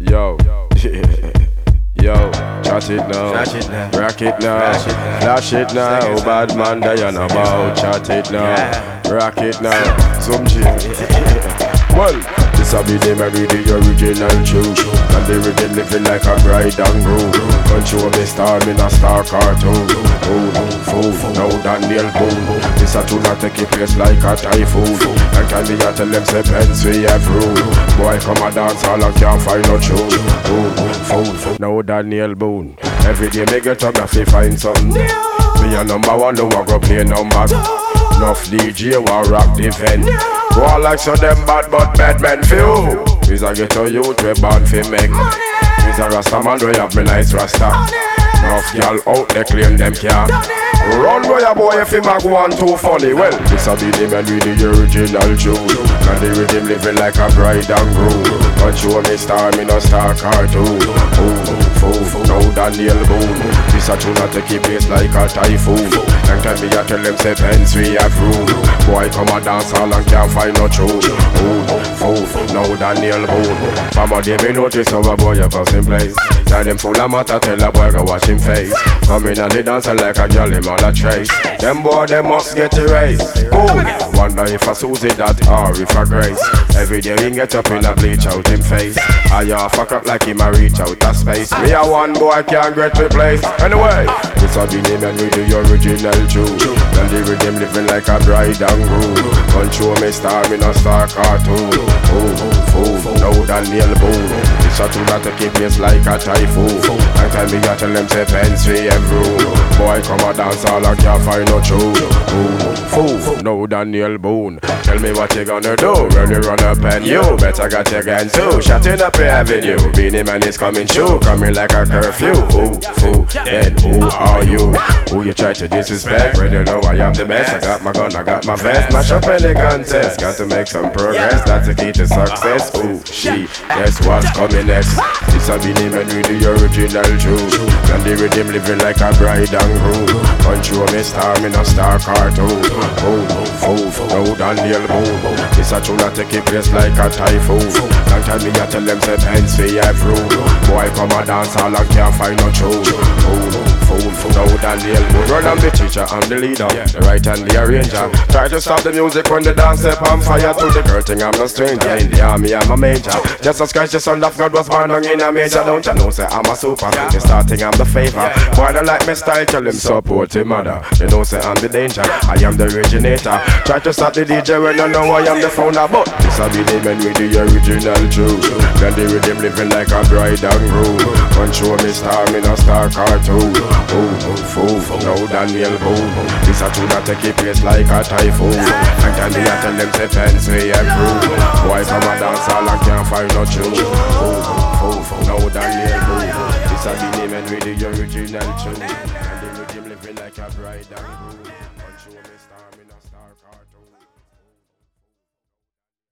Yo, yo, chat it now, rock it now, flash it now. Bad man, Diana about chat it now, rock it now. Some G. Well, this a be them and read the original tune. And the rhythm living like a bride and groom. Control me star, me not star cartoon. Fool, now Daniel Boone. This a tune that take a place like a typhoon. And can me a tell them say pens we have room. Boy come a dance all and can't find no tune. Fool, now Daniel Boone. Every day me get up, I fi find something. Me a number one, no I go play numbers. Enough DJ will rock the vent. Go like so them bad but bad men feel. Is a ghetto youth we born fi make. Is a rasta man we have me nice rasta. Enough y'all out they claim them can. Run boy a boy if him a go on too funny. Well, this a be the man with the original tune. And the rhythm living like a bride and groom. Control me star, me no star cartoon. Fool, now Daniel Boone. This a tune that take a place like a typhoon. And tell me I tell them say pens we have room. Boy come a dance all and can't find no tune. Fool, now Daniel Boone. From a day me notice how a boy a passing place. Now them full of matter tell a boy go wash him face. Come in and they dance like a girl him all a trace. Them boy they must get erased. Wonder if a Susie that or if a Grace. Every day he get up in a bleach out him face. I fuck up like him a reach out a space. Me a one boy can't get replaced. Anyway, this a be name and with the original tune. And the rhythm living like a bride and groom. Control me star, me no star cartoon. Fool, now Daniel Boone. This a tune that take a place like a typhoon. And tell me I tell them say pens we have room. Boy come a dance all and can't find no tune. Fool, now Daniel Boone. Tell me what you gonna do when you run up and you better got your gun too. Shutting up your avenue. Beanie Man is coming true. Coming like a curfew. Fool, then who are you? Who you try to disrespect? When you know I am the best. I got my gun, I got my vest. Mash up any contest. Got to make some progress. That's the key to success. Guess what's coming next? This a Beanie Man with the original tune. And the rhythm living like a bride and groom. Control me star, me no star cartoon. Fool, now Daniel Boone. This a tune that take a place like a typhoon. And tell me I tell them say pens we have room. Boy come a dance all and can't find no tune. Fool, now Daniel Boone. Run I'm the teacher, I'm the leader, the right and the arranger. Try to stop the music when the dance step on fire. To the girl thing I'm no stranger. In the army I'm a major. Jesus Christ the son of God was born in a major. Don't you know say I'm a super. The starting I'm the favor. Boy don't like me style, tell him support him mother. You know say I'm the danger, I am the originator. Try to stop the DJ when you know I am the founder. But this a be the man with the original tune. Then the rhythm living like a bride and groom. Control me star, me no star cartoon. Fool, now Daniel Boone. This a tune that take a place like a typhoon. And tell me I tell them say pens we have room. Boy come a dance all and can't find no tune. Fool, now Daniel Boone. This a be the man with the original tune. And the rhythm living like a bride and groom. Control me star, me no star cartoon.